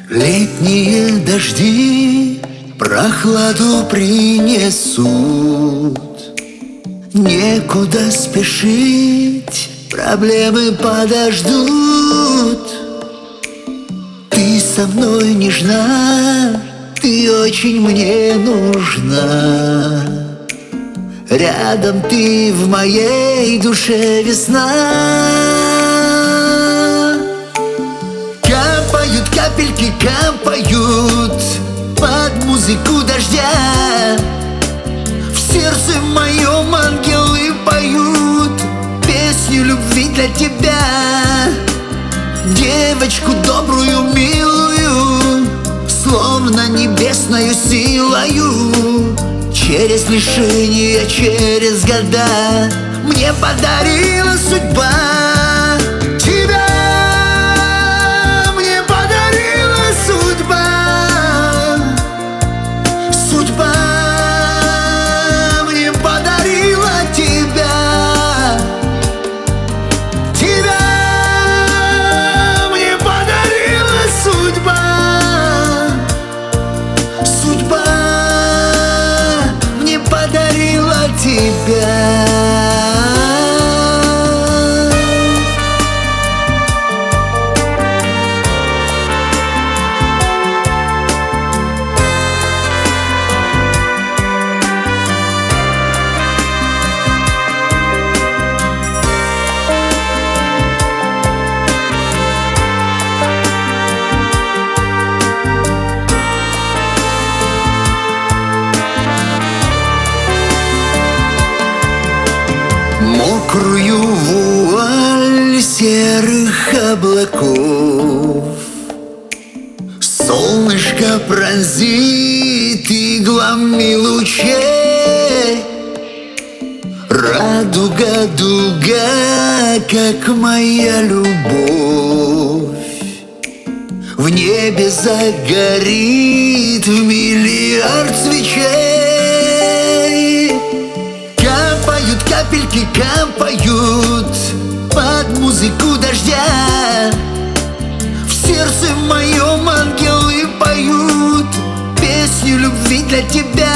Летние дожди прохладу принесут. Некуда спешить, проблемы подождут. Ты со мной нежна, ты очень мне нужна. Рядом ты, в моей душе весна. Капают капельки, капают под музыку дождя. В сердце моем ангелы поют песню любви для тебя. Девочку добрую, милую, словно небесною силою, через лишения, через года мне подарила судьба. Тебя мне подарила судьба. Судьба мне подарила тебя. Тебя мне подарила судьба. Судьба подарила тебя. Мокрую вуаль серых облаков солнышко пронзит иглами лучей. Радуга, дуга, как моя любовь, в небе загорит в миллиард свечей. Капают капельки, капают под музыку дождя. В сердце моем ангелы поют песню любви для тебя.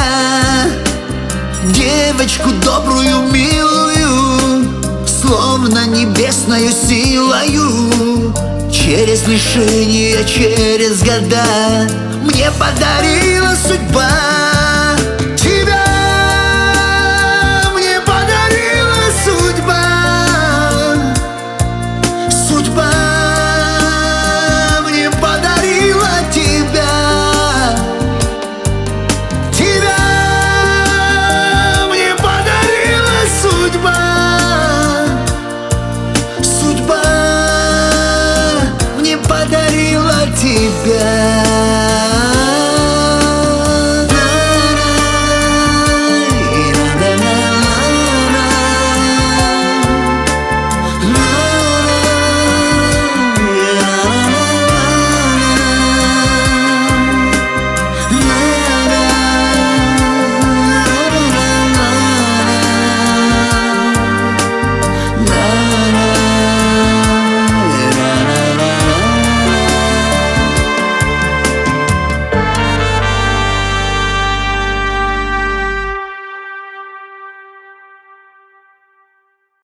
Девочку добрую, милую, словно небесною силою, через лишения, через года мне подарила судьба. Подарила тебя.